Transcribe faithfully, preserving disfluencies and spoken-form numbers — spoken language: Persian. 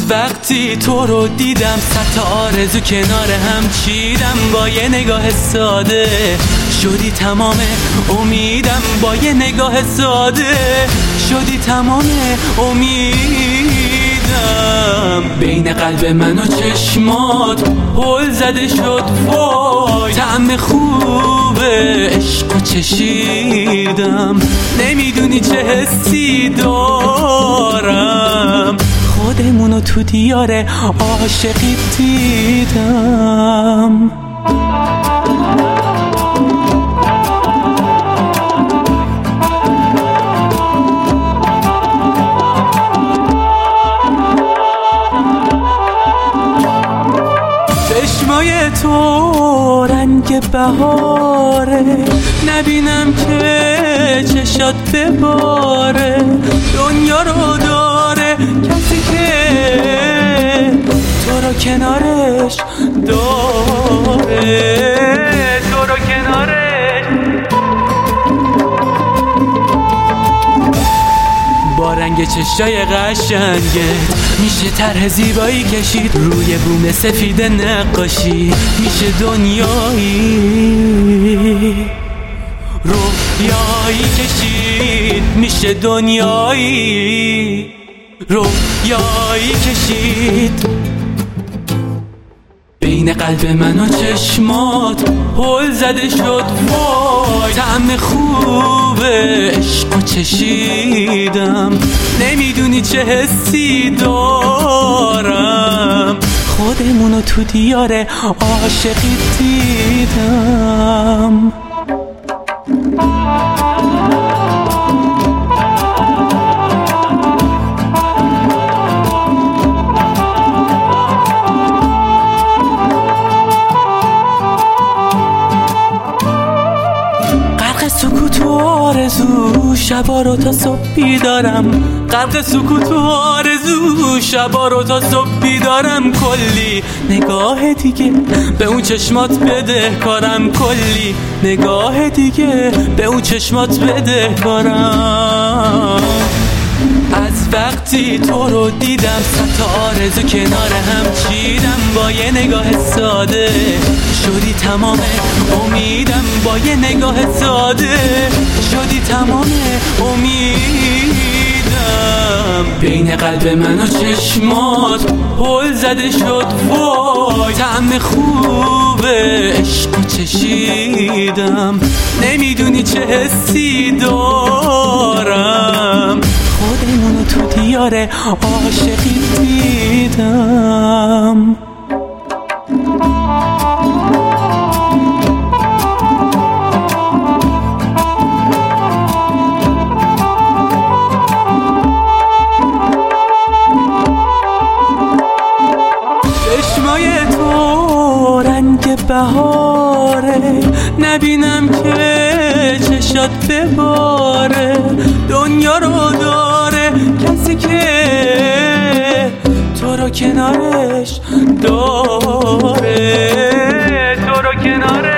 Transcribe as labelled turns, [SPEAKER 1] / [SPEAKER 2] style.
[SPEAKER 1] وقتی تو رو دیدم صد تا آرزو کنار هم چیدم، با یه نگاه ساده شدی تمام امیدم، با یه نگاه ساده شدی تمام امیدم. بین قلب من و چشمات هل زده شد وای، طعم خوب عشقو چشیدم، نمیدونی چه حسی دارم، خودمونو تو دیار عاشقی دیدم. چشمای تو رنگ بهاره، نبینم که چشات بباره، دنیا رو داره کسی که تو رو کنارش داره، تو رو کنارش. با رنگ چشای قشنگت میشه طرح زیبایی کشید، روی بوم سفید نقاشی میشه دنیایی رویایی کشید، میشه دنیایی رویایی کشید. بین قلب من و چشمات هل زده شد وای، طعم خوب عشقو چشیدم، نمیدونی چه حسی دارم، خودمونو تو دیار عاشقی دیدم. سکوت و آرزو شبا رو تا صبح بیدارم، غرق سکوت و آرزو شبا رو تا صبح بیدارم، کلی نگاه دیگه به اون چشمات بده کارم، کلی نگاه دیگه به اون چشمات بده کارم. از وقتی تو رو دیدم صد تا آرزو کنار هم چیدم، با یه نگاه ساده شدی تمام امیدم، با یه نگاه ساده شدی تمام امیدم. بین قلب من و چشمات هل زده شد وای، طعم خوب عشقو چشیدم، نمیدونی چه حسی دارم، خودمونو تو دیار عاشقی دیدم. چشمای تو رنگ بهاره، نبینم که چشات بباره، دنیا رو داره کسی که تو رو کنارش داره، تو رو کنارش